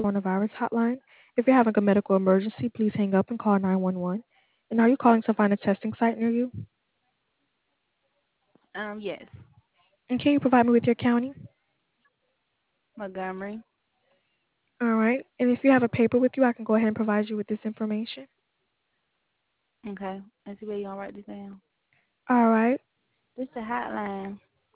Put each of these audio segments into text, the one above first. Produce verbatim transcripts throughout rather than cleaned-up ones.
coronavirus hotline. If you're having a medical emergency, please hang up and call nine one one. And are you calling to find a testing site near you? Um, yes. And can you provide me with your county? Montgomery. All right. And if you have a paper with you, I can go ahead and provide you with this information. Okay. Let's see where you gonna write this down. All right. This the hotline.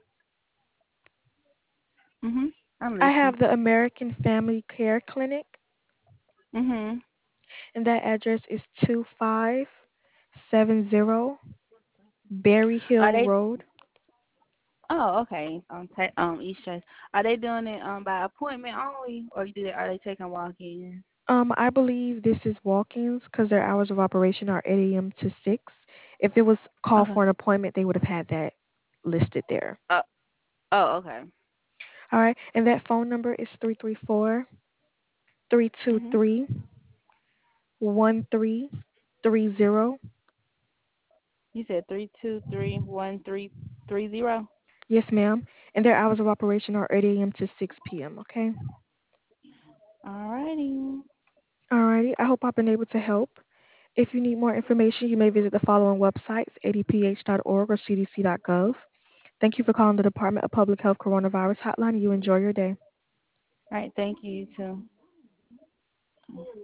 Mhm. I'm I listening. have the American Family Care Clinic, Mhm. and that address is two five seven zero Berry Are Hill they? Road. Oh, okay. Um, ta- um, East Chase. Are they doing it um by appointment only, or do they, are they taking walk-ins? Um, I believe this is walk-ins because their hours of operation are eight a m to six. If it was call Okay. for an appointment, they would have had that listed there. Oh. Oh. Okay. All right, and that phone number is three three four, three two Mhm. three, one three three zero. You said three two three one three three zero. Yes, ma'am. And their hours of operation are eight a m to six p m, okay? Alrighty. Alrighty, I hope I've been able to help. If you need more information, you may visit the following websites, a d p h dot org or c d c dot gov. Thank you for calling the Department of Public Health Coronavirus Hotline. You enjoy your day. All right. Thank you. You too.